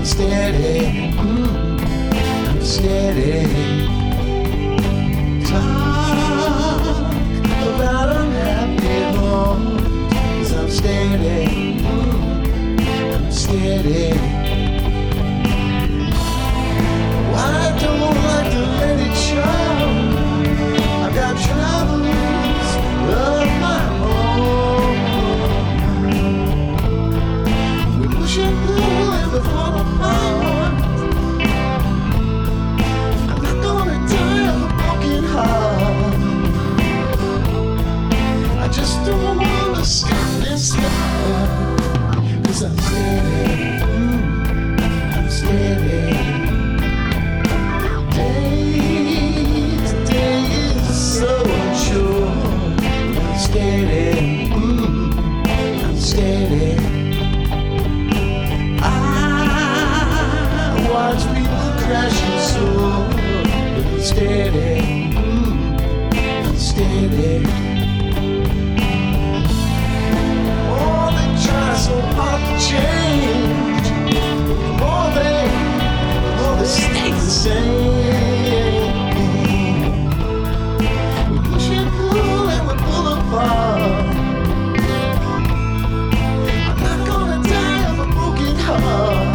steady, I'm steady. Talk about unhappy home, 'cause I'm steady, I'm steady. I don't like to let it show. I've got troubles of my own. We push and pull and we fall apart. I'm not gonna die of a broken heart. I just don't wanna stop and start, 'cause I'm steady, I'm steady. Crashing so steady, I'm steady. Oh, they try so hard to change. The more they stay the same. We push and pull and we pull apart. I'm not gonna die of a broken heart.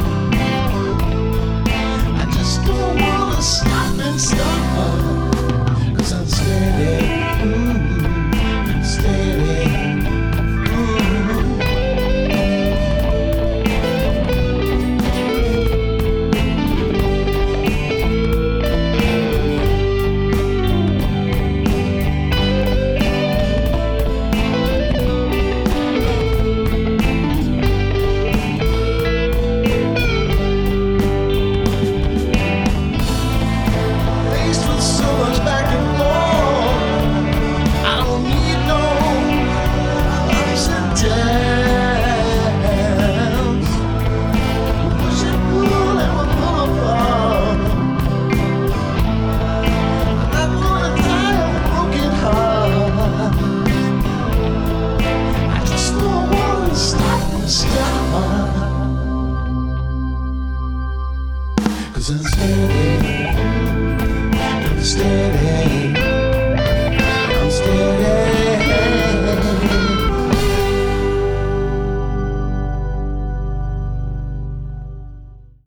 Stop and stop, 'cause I'm steady, I'm steady. Cause I'm steady, I'm steady.